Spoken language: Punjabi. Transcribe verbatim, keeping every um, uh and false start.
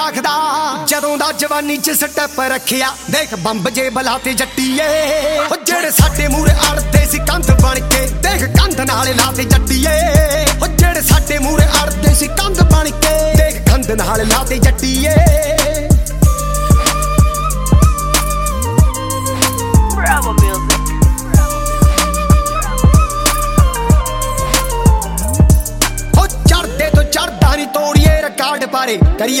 ਆਖਦਾ ਜਦੋਂ ਦਾ ਜਵਾਨੀ ਚ ਸਟੈਪ ਰੱਖਿਆ ਦੇਖ ਬੰਬ ਜੇ ਬਲਾ ਤੇ ਜੱਟੀਏ ਉਹ ਜਿਹੜੇ ਸਾਡੇ ਮੂਰੇ ਅੜਦੇ ਸੀ ਕੰਧ ਬਣ ਕੇ ਦੇਖ ਕੰਧ ਨਾਲ ਲਾ ਤੇ ਜੱਟੀਏ ਉਹ ਜਿਹੜੇ ਸਾਡੇ ਮੂਰੇ ਅੜਦੇ ਸੀ ਕੰਧ ਬਣ ਕੇ ਦੇਖ ਕੰਧ ਨਾਲ ਲਾ ਤੇ ਜੱਟੀਏ Bravo Music ਚੜਦੇ ਤੋਂ ਚੜਦਾ ਨੀ ਤੋੜੀਏ ਰਿਕਾਰਡ ਪਾਰੇ ਕਰੀਏ